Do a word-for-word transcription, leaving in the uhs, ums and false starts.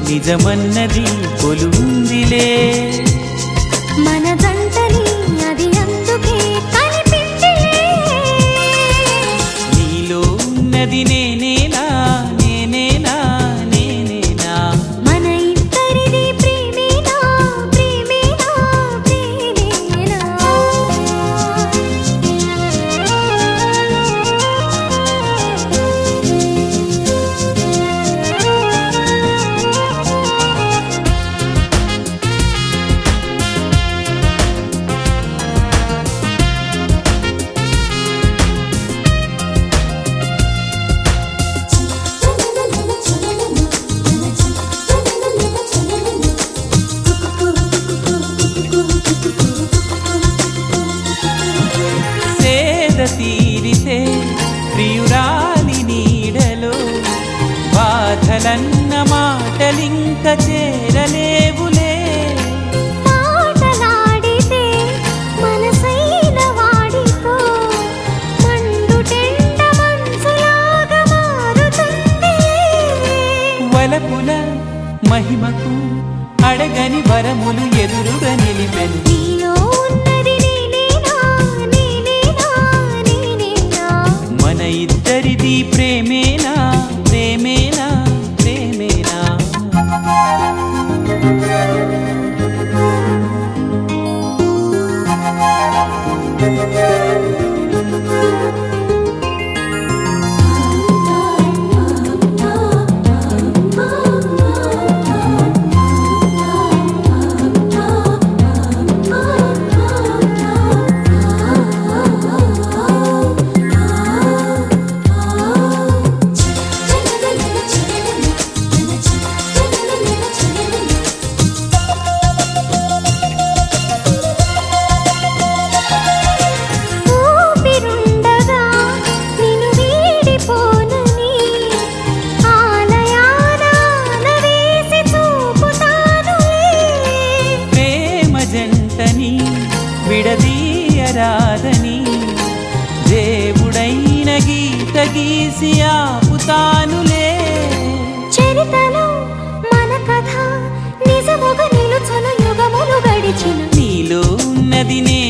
నిజమన్నది కొలుందిలే మన జంటని అది అందుకే కనిపించిలే నీలో ఉన్నది నేనేనా నేనేనా నేనేనా మన ఇద్దరిది ప్రేమేనా ప్రేమేనా ప్రేమేనా తీరితే ప్రియురాలి నీడలో బాధలన్న మాటలింక చేరలేవులే మాటలాడితే మనసైన వాడితో మండుటెండ మనసులాగా మారుతుంది వలపుల మహిమకు అడగని వరములు ఎదురుగా నిలిపెను నీలో ఉన్నది నేనేనా నేనేనా నేనేనా మన ఇద్దరిది ప్రేమేనా ప్రేమేనా ప్రేమేనా ఊపిరుండగా నిన్ను వీడిపోనని ఆలయాన వేసి చూపుతానులే ప్రేమ జంటని విడదీయరాదని దేవుడైన గీత గీసి ఆపుతానులే చరితలో మన కథ నిజముగా నిలుచును యుగములు గడిచిన నీలో ఉన్నది నే